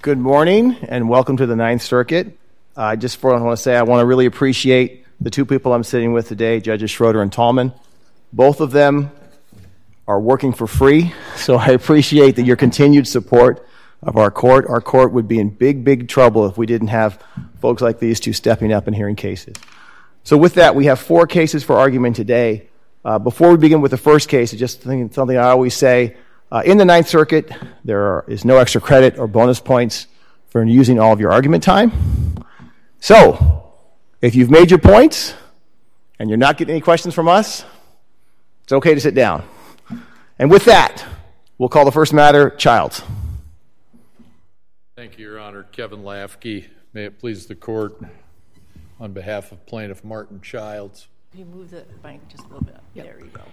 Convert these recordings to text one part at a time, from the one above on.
Good morning and welcome to the Ninth Circuit. I want to say I want to really appreciate the two people I'm sitting with today, Judges Schroeder and Tallman. Both of them are working for free, so I appreciate your continued support of our court. Our court would be in big trouble if we didn't have folks like these two stepping up and hearing cases. So with that, we have 4 cases for argument today. Before we begin with the first case, just something I always say, in the Ninth Circuit, there is no extra credit or bonus points for using all of your argument time. So, if you've made your points and you're not getting any questions from us, it's okay to sit down. And with that, we'll call the first matter, Childs. Thank you, Your Honor. Kevin Lafke. May it please the court, on behalf of plaintiff Martin Childs. You move the mic just a little bit. Yep. There you go.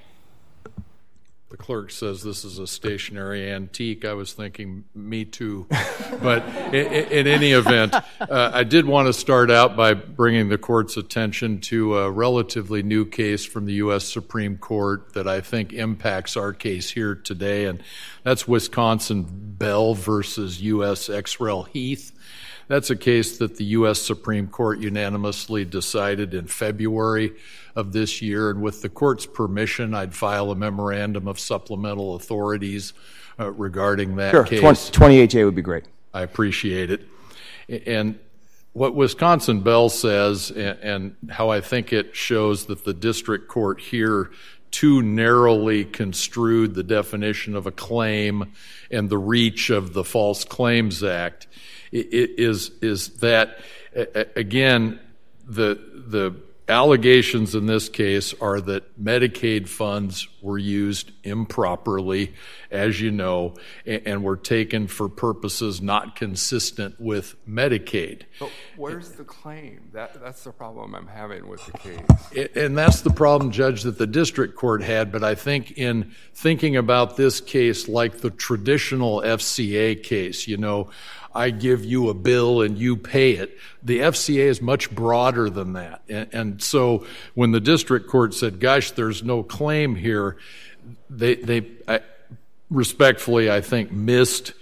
The clerk says this is a stationary antique. I was thinking, me too. But in any event, I did want to start out by bringing the court's attention to a relatively new case from the U.S. Supreme Court that I think impacts our case here today, and that's Wisconsin Bell versus U.S. Exrel Heath. That's a case that the U.S. Supreme Court unanimously decided in February of this year, and with the court's permission, I'd file a memorandum of supplemental authorities regarding that case. Sure, 28J would be great. I appreciate it. And what Wisconsin Bell says, and how I think it shows that the district court here too narrowly construed the definition of a claim and the reach of the False Claims Act, is that, again, the allegations in this case are that Medicaid funds were used improperly, as you know, and were taken for purposes not consistent with Medicaid. But where's the claim? That's the problem I'm having with the case. And that's the problem, Judge, that the district court had, but I think in thinking about this case like the traditional FCA case, you know, I give you a bill and you pay it. The FCA is much broader than that. And so when the district court said, gosh, there's no claim here, they respectfully, I think, missed.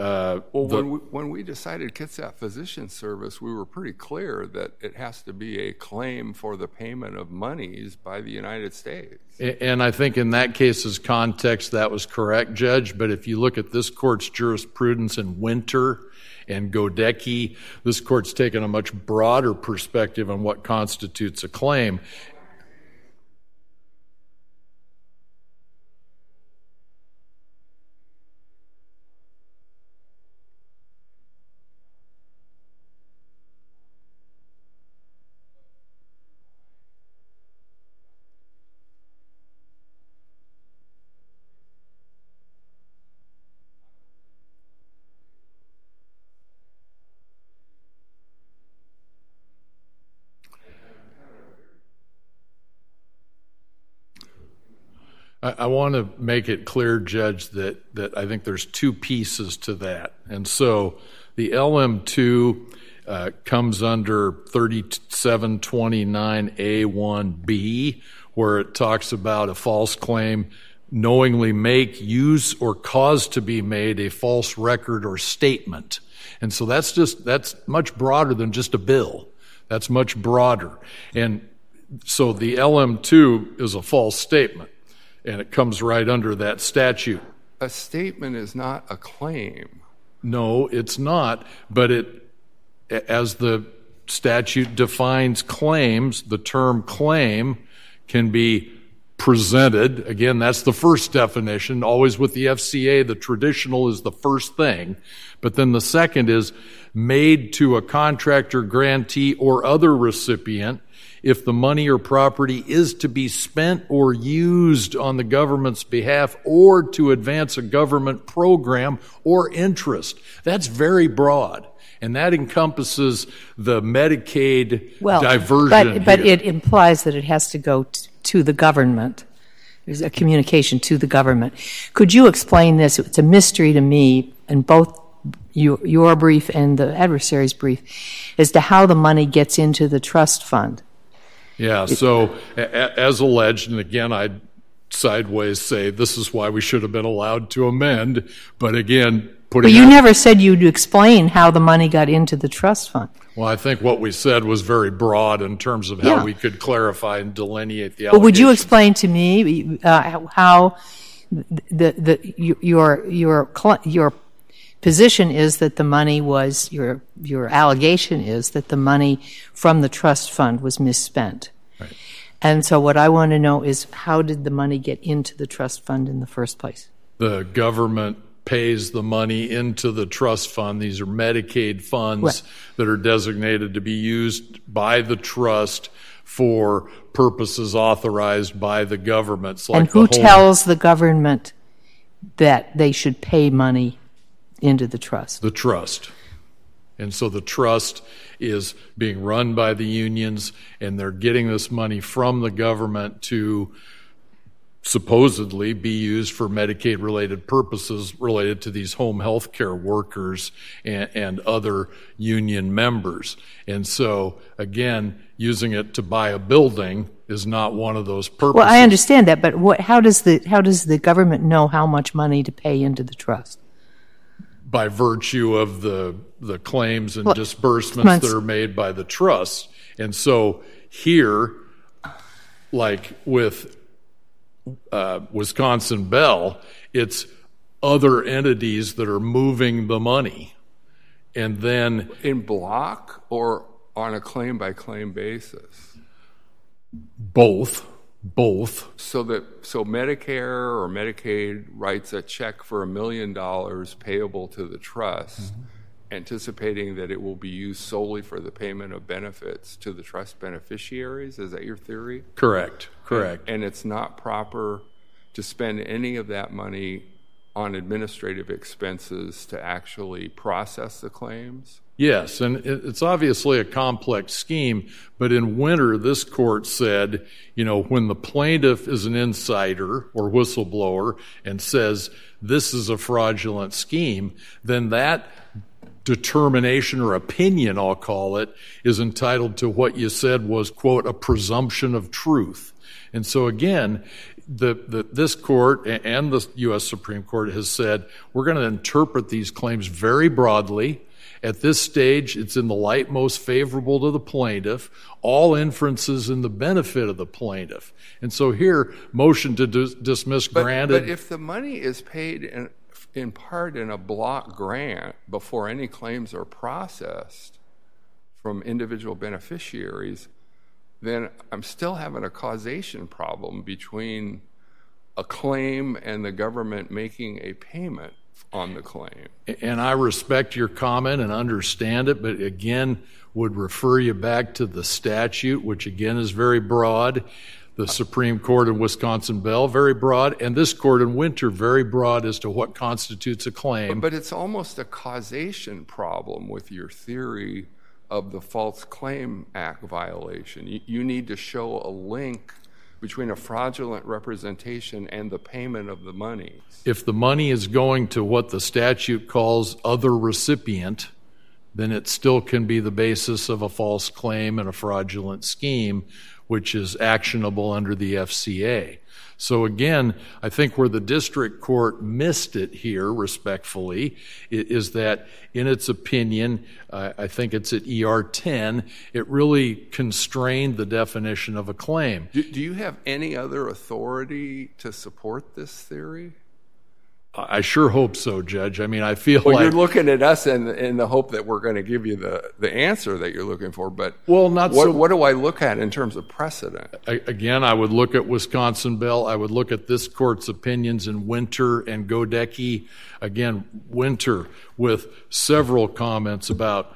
When we decided Kitsap Physician Service, we were pretty clear that it has to be a claim for the payment of monies by the United States. And I think in that case's context, that was correct, Judge. But if you look at this court's jurisprudence in Winter and Godecki, this court's taken a much broader perspective on what constitutes a claim. I want to make it clear, Judge, that I think there's 2 pieces to that. And so the LM2 comes under 3729A1B, where it talks about a false claim knowingly make, use, or cause to be made a false record or statement. And so that's much broader than just a bill. That's much broader. And so the LM2 is a false statement, and it comes right under that statute. A statement is not a claim. No, it's not. But as the statute defines claims, the term claim can be presented. Again, that's the first definition. Always with the FCA, the traditional is the first thing. But then the second is made to a contractor, grantee, or other recipient if the money or property is to be spent or used on the government's behalf or to advance a government program or interest. That's very broad. And that encompasses the Medicaid diversion. But it implies that it has to go to the government. There's a communication to the government. Could you explain this? It's a mystery to me, in both your brief and the adversary's brief, as to how the money gets into the trust fund. Yeah, so as alleged, and again, I'd sideways say this is why we should have been allowed to amend. But again, But you never said you'd explain how the money got into the trust fund. Well, I think what we said was very broad in terms of how we could clarify and delineate the allegations. But would you explain to me how your position is that the money was, your allegation is that the money from the trust fund was misspent? Right. And so what I want to know is, how did the money get into the trust fund in the first place? The government pays the money into the trust fund. These are Medicaid funds that are designated to be used by the trust for purposes authorized by the government. And who tells the government that they should pay money into the trust? The trust. And so the trust is being run by the unions, and they're getting this money from the government to supposedly be used for Medicaid-related purposes related to these home health care workers and other union members. And so, again, using it to buy a building is not one of those purposes. Well, I understand that, but how does the government know how much money to pay into the trust? By virtue of the claims and disbursements that are made by the trust. And so here, like with Wisconsin Bell, it's other entities that are moving the money. And then in block or on a claim-by-claim basis? Both. So Medicare or Medicaid writes a check for $1 million payable to the trust, anticipating that it will be used solely for the payment of benefits to the trust beneficiaries. Is that your theory? Correct. And it's not proper to spend any of that money on administrative expenses to actually process the claims? Yes, and it's obviously a complex scheme, but in Winter, this court said, when the plaintiff is an insider or whistleblower and says this is a fraudulent scheme, then that determination or opinion, I'll call it, is entitled to what you said was, quote, a presumption of truth. And so again, this court and the U.S. Supreme Court has said we're going to interpret these claims very broadly. At this stage, it's in the light most favorable to the plaintiff, all inferences in the benefit of the plaintiff. And so here, motion to dismiss granted. But if the money is paid in part in a block grant before any claims are processed from individual beneficiaries, then I'm still having a causation problem between a claim and the government making a payment on the claim. And I respect your comment and understand it, but again, would refer you back to the statute, which again is very broad. The Supreme Court in Wisconsin Bell, very broad, and this court in Winter, very broad as to what constitutes a claim. But it's almost a causation problem with your theory of the False Claim Act violation. You need to show a link between a fraudulent representation and the payment of the money. If the money is going to what the statute calls other recipient, then it still can be the basis of a false claim and a fraudulent scheme, which is actionable under the FCA. So again, I think where the district court missed it here, respectfully, is that in its opinion, I think it's at ER 10, it really constrained the definition of a claim. Do you have any other authority to support this theory? I sure hope so, Judge. I mean, I feel like you're looking at us in the hope that we're going to give you the answer that you're looking for. But what do I look at in terms of precedent? Again, I would look at Wisconsin Bell. I would look at this court's opinions in Winter and Godecki. Again, Winter with several comments about,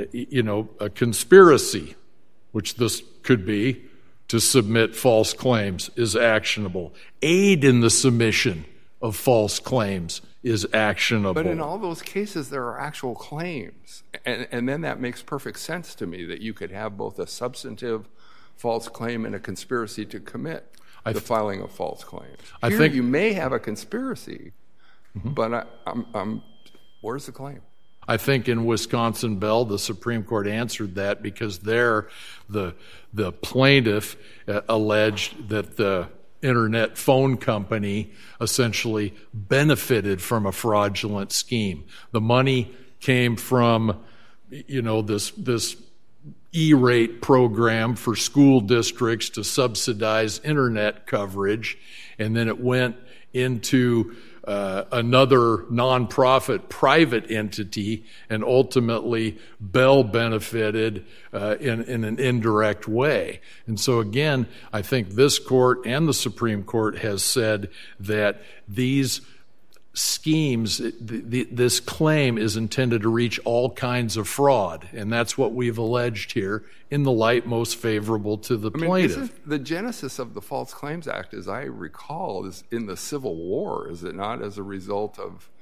a conspiracy, which this could be, to submit false claims is actionable. Aid in the submission of false claims is actionable. But in all those cases, there are actual claims. And then that makes perfect sense to me, that you could have both a substantive false claim and a conspiracy to commit the filing of false claims. I think you may have a conspiracy, but where's the claim? I think in Wisconsin Bell, the Supreme Court answered that because there the plaintiff alleged that the internet phone company essentially benefited from a fraudulent scheme. The money came from, this E-rate program for school districts to subsidize internet coverage, and then it went into another nonprofit private entity, and ultimately Bell benefited in an indirect way. And so again, I think this court and the Supreme Court has said that these schemes, this claim is intended to reach all kinds of fraud, and that's what we've alleged here in the light most favorable to the plaintiff. Isn't the genesis of the False Claims Act, as I recall, is in the Civil War, is it not, as a result of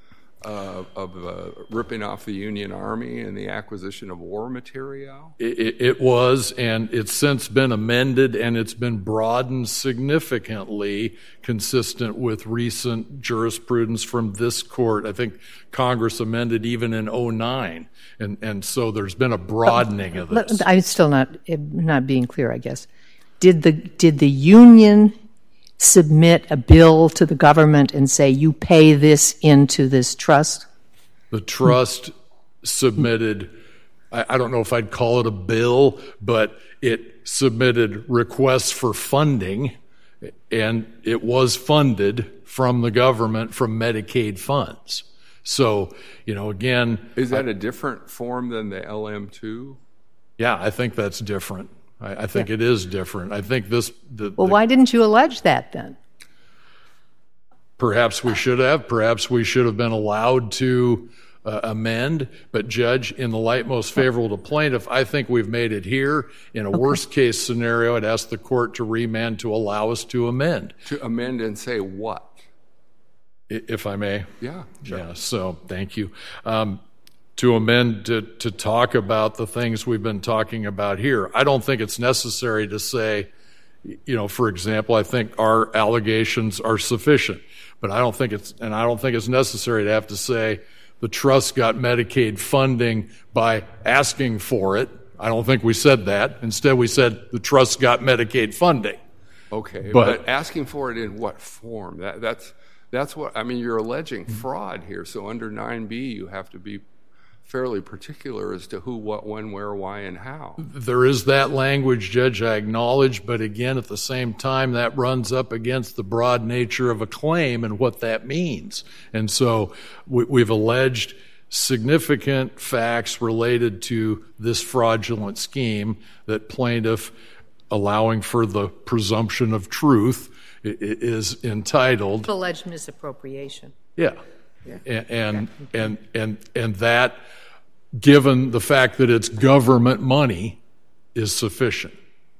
ripping off the Union Army and the acquisition of war material? It was, and it's since been amended, and it's been broadened significantly, consistent with recent jurisprudence from this court. I think Congress amended even in 2009, and so there's been a broadening of this. I'm still not being clear, I guess. Did the union submit a bill to the government and say, you pay this into this trust? The trust submitted, I don't know if I'd call it a bill, but it submitted requests for funding, and it was funded from the government from Medicaid funds. So, again... Is that a different form than the LM2? Yeah, I think that's different. I think it is different. I think this... why didn't you allege that then? Perhaps we should have. Perhaps we should have been allowed to amend. But, Judge, in the light most favorable to plaintiff, I think we've made it here. In a worst-case scenario, I'd ask the court to remand to allow us to amend. To amend and say what? If I may. Yeah, sure. Yeah, so thank you. To amend to talk about the things we've been talking about here. I don't think it's necessary to say, for example, I think our allegations are sufficient, but I don't think it's necessary to have to say the trust got Medicaid funding by asking for it. I don't think we said that. Instead, we said the trust got Medicaid funding. Okay, but asking for it in what form? That's what, you're alleging fraud here, so under 9B you have to be fairly particular as to who, what, when, where, why, and how. There is that language, Judge, I acknowledge, but again, at the same time, that runs up against the broad nature of a claim and what that means. And so we've alleged significant facts related to this fraudulent scheme that plaintiff, allowing for the presumption of truth, is entitled. Alleged misappropriation. Yeah. And that, given the fact that it's government money, is sufficient.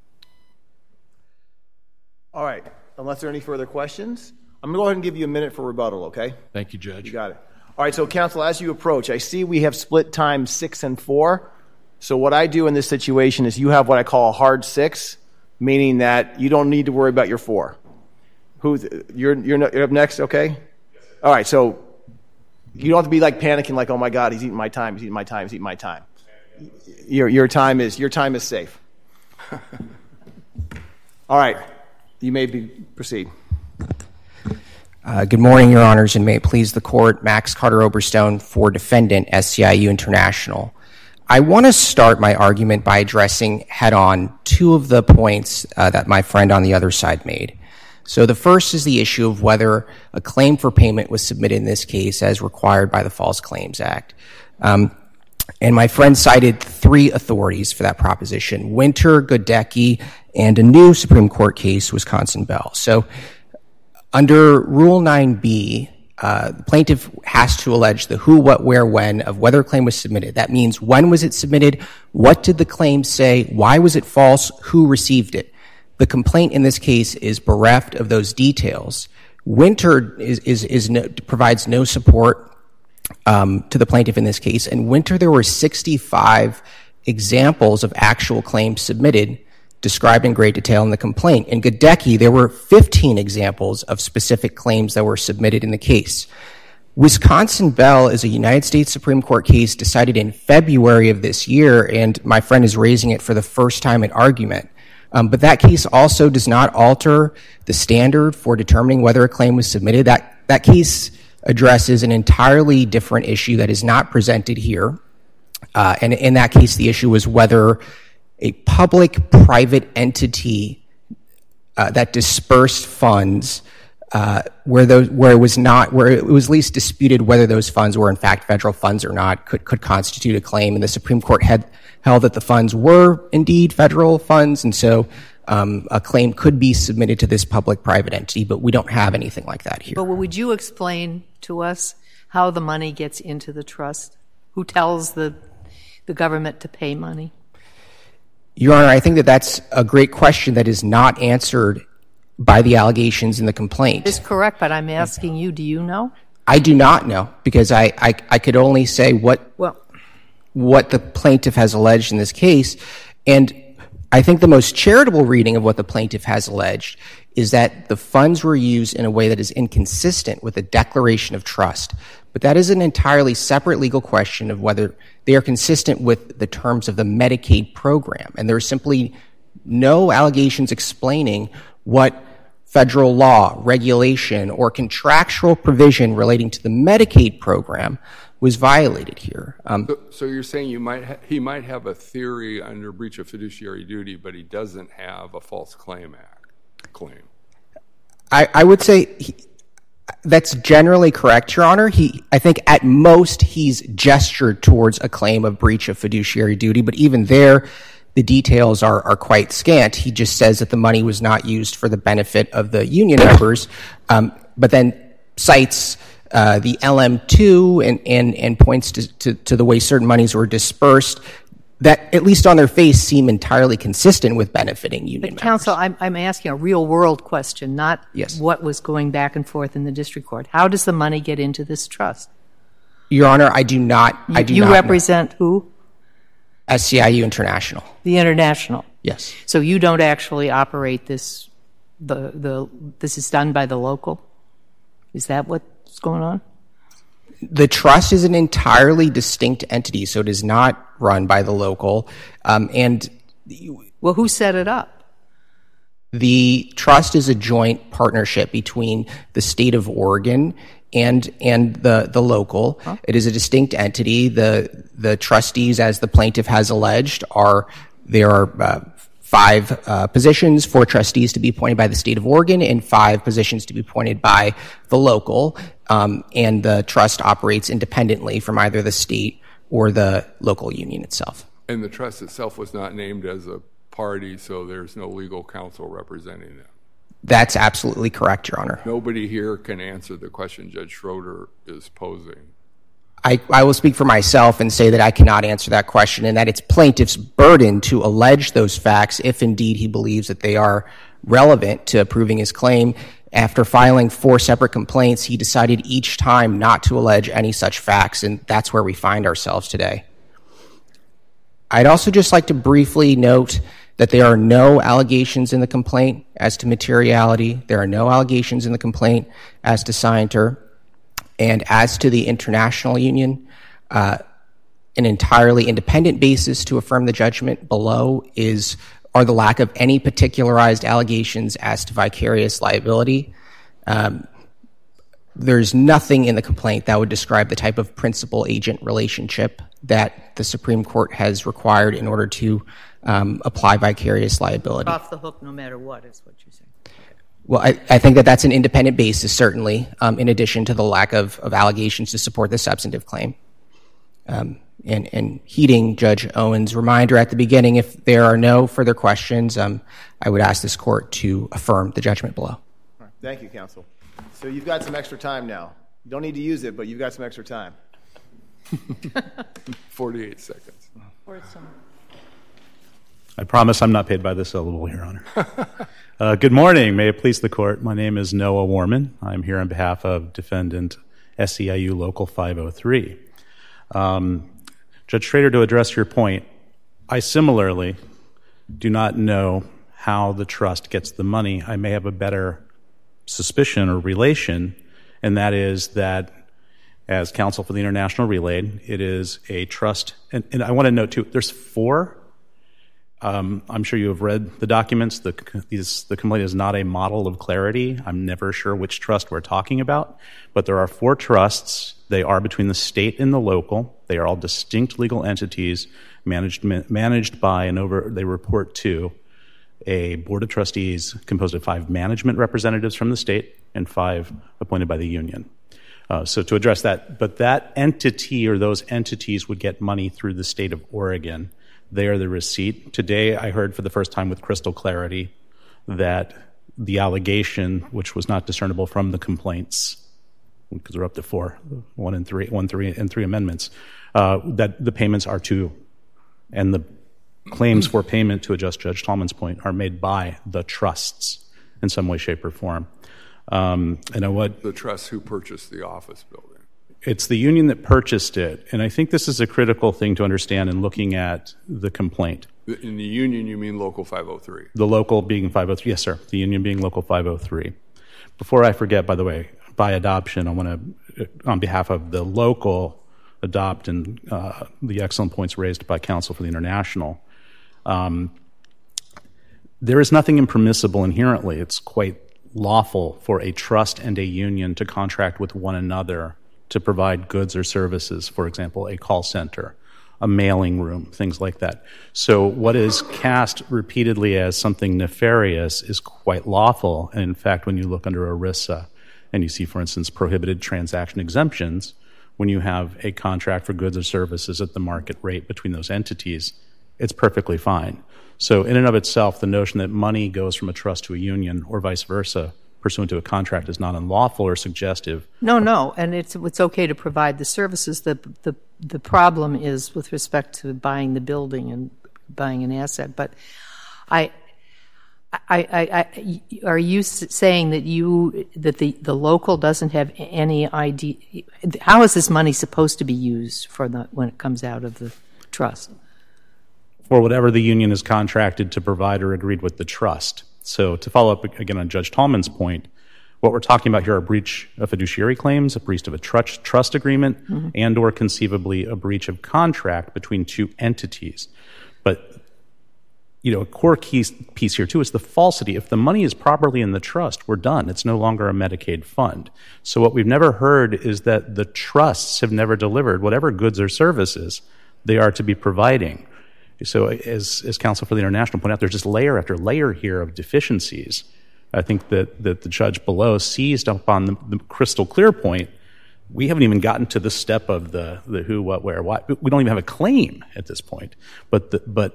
All right. Unless there are any further questions, I'm going to go ahead and give you a minute for rebuttal, okay? Thank you, Judge. You got it. All right, so counsel, as you approach, I see we have split time 6 and 4. So what I do in this situation is you have what I call a hard 6, meaning that you don't need to worry about your 4. You're up next, okay? All right, so you don't have to be panicking oh my God, he's eating my time, he's eating my time, he's eating my time. Your time is safe. All right, you may proceed. Good morning, Your Honors, and may it please the Court. Max Carter-Oberstone for Defendant, SCIU International. I want to start my argument by addressing head-on 2 of the points that my friend on the other side made. So the first is the issue of whether a claim for payment was submitted in this case as required by the False Claims Act. And my friend cited 3 authorities for that proposition: Winter, Godecki, and a new Supreme Court case, Wisconsin Bell. So under Rule 9b, the plaintiff has to allege the who, what, where, when of whether a claim was submitted. That means when was it submitted, what did the claim say, why was it false, who received it. The complaint in this case is bereft of those details. Winter provides no support to the plaintiff in this case. In Winter, there were 65 examples of actual claims submitted, described in great detail in the complaint. In Godecki, there were 15 examples of specific claims that were submitted in the case. Wisconsin Bell is a United States Supreme Court case decided in February of this year, and my friend is raising it for the first time in argument. But that case also does not alter the standard for determining whether a claim was submitted. That case addresses an entirely different issue that is not presented here. And in that case, the issue was whether a public-private entity that dispersed funds where it was least disputed whether those funds were in fact federal funds or not could constitute a claim. And the Supreme Court had held that the funds were indeed federal funds, and so a claim could be submitted to this public-private entity, but we don't have anything like that here. But would you explain to us how the money gets into the trust? Who tells the government to pay money? Your Honor, I think that that's a great question that is not answered by the allegations in the complaint. That is correct, but I'm asking you, do you know? I do not know, because I could only say what the plaintiff has alleged in this case. And I think the most charitable reading of what the plaintiff has alleged is that the funds were used in a way that is inconsistent with the declaration of trust. But that is an entirely separate legal question of whether they are consistent with the terms of the Medicaid program. And there are simply no allegations explaining what federal law, regulation, or contractual provision relating to the Medicaid program was violated here. So you're saying he might have a theory under breach of fiduciary duty, but he doesn't have a False Claim Act claim? I would say that's generally correct, Your Honor. I think at most he's gestured towards a claim of breach of fiduciary duty, but even there, the details are quite scant. He just says that the money was not used for the benefit of the union members, but then cites the LM2 and points to the way certain monies were dispersed that, at least on their face, seem entirely consistent with benefiting union members. Counsel, I'm asking a real-world question, not what was going back and forth in the district court. How does the money get into this trust? Your Honor, I do not You represent who? SCIU International. The International? Yes. So you don't actually operate this, this is done by the local? Is that what's going on? The trust is an entirely distinct entity, so it is not run by the local. Well, who set it up? The trust is a joint partnership between the state of Oregon and the local. Huh? It is a distinct entity. The trustees, as the plaintiff has alleged, there are 5 positions for trustees to be appointed by the state of Oregon and 5 positions to be appointed by the local. And the trust operates independently from either the state or the local union itself. And the trust itself was not named as a party, so there's no legal counsel representing them. That's absolutely correct, Your Honor. Nobody here can answer the question Judge Schroeder is posing. I will speak for myself and say that I cannot answer that question, and that it's plaintiff's burden to allege those facts if indeed he believes that they are relevant to proving his claim. After filing 4 separate complaints, he decided each time not to allege any such facts, and that's where we find ourselves today. I'd also just like to briefly note that there are no allegations in the complaint as to materiality. There are no allegations in the complaint as to scienter. And as to the International Union, an entirely independent basis to affirm the judgment below are the lack of any particularized allegations as to vicarious liability. There's nothing in the complaint that would describe the type of principal-agent relationship that the Supreme Court has required in order to apply vicarious liability. Off the hook no matter what is what you're saying. Well, I think that that's an independent basis, certainly, in addition to the lack of allegations to support the substantive claim. And heeding Judge Owen's reminder at the beginning, if there are no further questions, I would ask this court to affirm the judgment below. All right. Thank you, counsel. So you've got some extra time now. You don't need to use it, but you've got some extra time. 48 seconds. I promise I'm not paid by the syllable, Your Honor. Good morning. May it please the court. My name is Noah Warman. I'm here on behalf of defendant SCIU Local 503. Judge Schrader, to address your point, I similarly do not know how the trust gets the money. I may have a better suspicion or relation, and that is that as counsel for the International relayed, it is a trust. And I want to note, too, there's 4 I'm sure you have read the documents. The complaint is not a model of clarity. I'm never sure which trust we're talking about, but there are 4 trusts. They are between the state and the local. They are all distinct legal entities managed by they report to a board of trustees composed of 5 management representatives from the state and 5 appointed by the union. So to address that, but that entity or those entities would get money through the state of Oregon. They are the receipt. Today I heard for the first time with crystal clarity that the allegation, which was not discernible from the complaints, because they're up to 4, 1 and 3 amendments, that the payments are to, and the claims for payment, to adjust Judge Tallman's point, are made by the trusts in some way, shape, or form. The trusts who purchased the office building. It's the union that purchased it, and I think this is a critical thing to understand in looking at the complaint. In the union, you mean Local 503? The local being 503, yes, sir. The union being Local 503. Before I forget, by the way, by adoption, I want to, on behalf of the local, adopt and the excellent points raised by counsel for the international. There is nothing impermissible inherently. It's quite lawful for a trust and a union to contract with one another to provide goods or services, for example, a call center, a mailing room, things like that. So what is cast repeatedly as something nefarious is quite lawful. And in fact, when you look under ERISA and you see, for instance, prohibited transaction exemptions, when you have a contract for goods or services at the market rate between those entities, it's perfectly fine. So in and of itself, the notion that money goes from a trust to a union or vice versa pursuant to a contract is not unlawful or suggestive. No, and it's okay to provide the services. The problem is with respect to buying the building and buying an asset. But are you saying that the local doesn't have any idea? How is this money supposed to be used when it comes out of the trust? For whatever the union is contracted to provide or agreed with the trust. So to follow up again on Judge Tallman's point, what we're talking about here are breach of fiduciary claims, a breach of a trust agreement, and or conceivably a breach of contract between 2 entities. But, a core piece here too is the falsity. If the money is properly in the trust, we're done. It's no longer a Medicaid fund. So what we've never heard is that the trusts have never delivered whatever goods or services they are to be providing. So as counsel for the international pointed out, there's just layer after layer here of deficiencies. I think that the judge below seized up on the crystal clear point. We haven't even gotten to the step of the who, what, where, why. We don't even have a claim at this point. But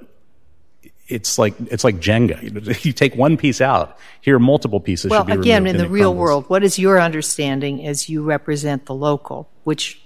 it's like Jenga. You take one piece out, here multiple pieces should be removed. Well, again, in the real world, what is your understanding as you represent the local, which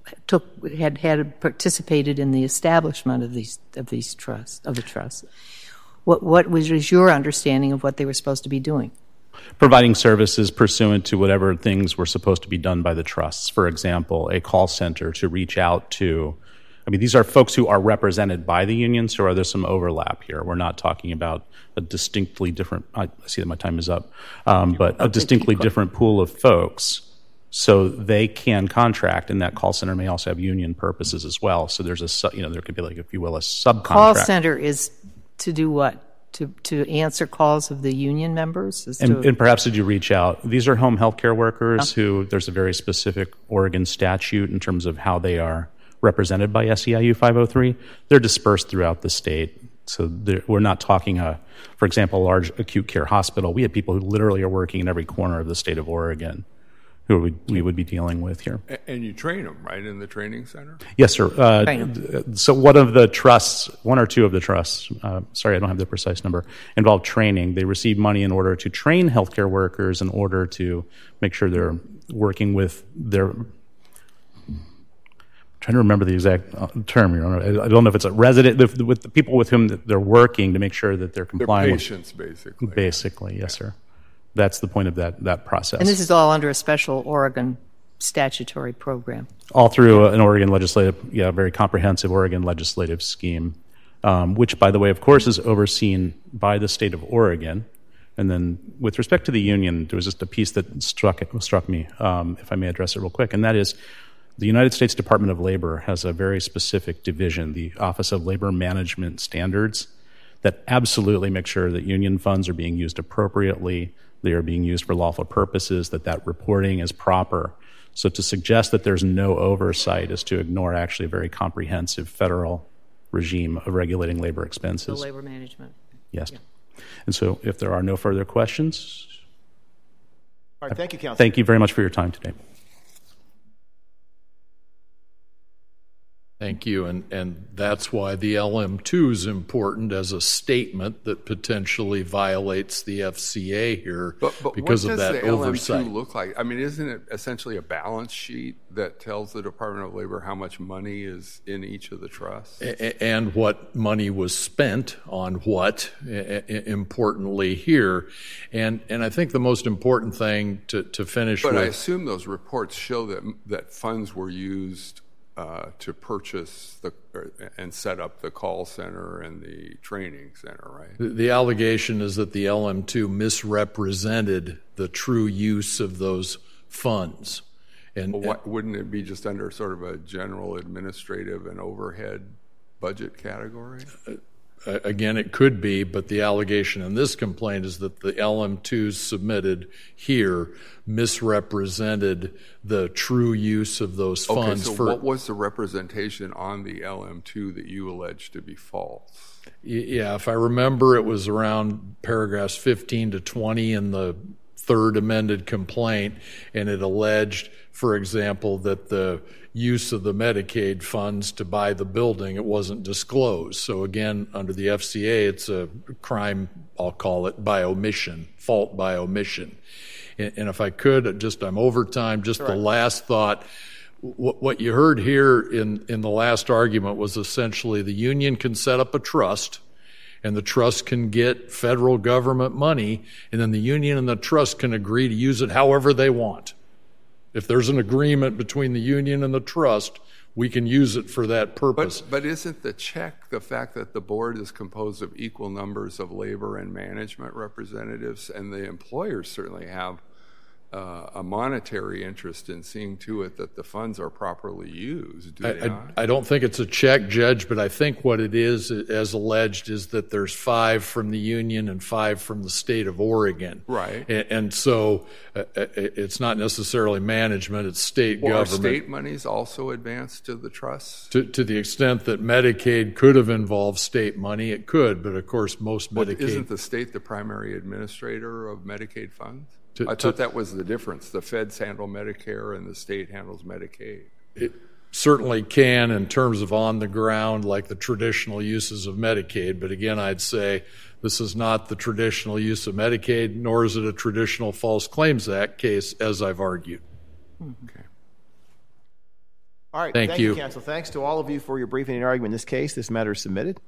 had participated in the establishment of the trust? What was your understanding of what they were supposed to be doing? Providing services pursuant to whatever things were supposed to be done by the trusts. For example, a call center to reach out to. These are folks who are represented by the union, so there's some overlap here. We're not talking about a distinctly different. I see that my time is up, but a distinctly different pool of folks. So they can contract, and that call center may also have union purposes as well. So there's there could be if you will, a subcontract. Call center is to do what? To answer calls of the union members? And perhaps did you reach out? These are home health care workers who there's a very specific Oregon statute in terms of how they are represented by SEIU 503. They're dispersed throughout the state. So we're not talking, for example, a large acute care hospital. We have people who literally are working in every corner of the state of Oregon who we would be dealing with here. And you train them, right, in the training center? Yes, sir. So one or two of the trusts, sorry, I don't have the precise number, involve training. They receive money in order to train healthcare workers in order to make sure they're working with their... I'm trying to remember the exact term, Your Honor. I don't know if it's a resident, with the people with whom they're working to make sure that they're complying. They're patients, basically. Basically, yes, sir. That's the point of that process. And this is all under a special Oregon statutory program. All through an Oregon very comprehensive Oregon legislative scheme, which, by the way, of course, is overseen by the state of Oregon. And then with respect to the union, there was just a piece that struck me, if I may address it real quick, and that is the United States Department of Labor has a very specific division, the Office of Labor Management Standards, that absolutely make sure that union funds are being used appropriately, they are being used for lawful purposes, that reporting is proper. So to suggest that there's no oversight is to ignore actually a very comprehensive federal regime of regulating labor expenses. The labor management. Yes. Yeah. And so if there are no further questions. All right, thank you, Counsel. Thank you very much for your time today. Thank you, and that's why the LM2 is important as a statement that potentially violates the FCA here because of that oversight. What does the LM2 look like? I mean, isn't it essentially a balance sheet that tells the Department of Labor how much money is in each of the trusts? And what money was spent on what, importantly here. And I think the most important thing to finish with... But I assume those reports show that funds were used to purchase and set up the call center and the training center, right? The allegation is that the LM2 misrepresented the true use of those funds. Wouldn't it be just under sort of a general administrative and overhead budget category? Again, it could be, but the allegation in this complaint is that the LM2s submitted here misrepresented the true use of those funds. Okay, so what was the representation on the LM2 that you allege to be false? Yeah, if I remember, it was around paragraphs 15 to 20 in the third amended complaint, and it alleged, for example, that the use of the Medicaid funds to buy the building, it wasn't disclosed. So again, under the FCA, it's a crime, I'll call it, by omission, fault by omission. And if I could, I'm over time, just the last thought. What you heard here in the last argument was essentially the union can set up a trust, and the trust can get federal government money, and then the union and the trust can agree to use it however they want. If there's an agreement between the union and the trust, we can use it for that purpose. But isn't the check the fact that the board is composed of equal numbers of labor and management representatives, and the employers certainly have a monetary interest in seeing to it that the funds are properly used, do they not? I don't think it's a check, Judge, but I think what it is, as alleged, is that there's 5 from the union and 5 from the state of Oregon. Right. And so it's not necessarily management, it's state government. Are state monies also advanced to the trust? To the extent that Medicaid could have involved state money, it could, but of course most Medicaid... Isn't the state the primary administrator of Medicaid funds? I thought that was the difference. The feds handle Medicare and the state handles Medicaid. It certainly can in terms of on the ground, like the traditional uses of Medicaid. But again, I'd say this is not the traditional use of Medicaid, nor is it a traditional False Claims Act case, as I've argued. Okay. All right. Thank you, counsel. Thanks to all of you for your briefing and argument in this case. This matter is submitted.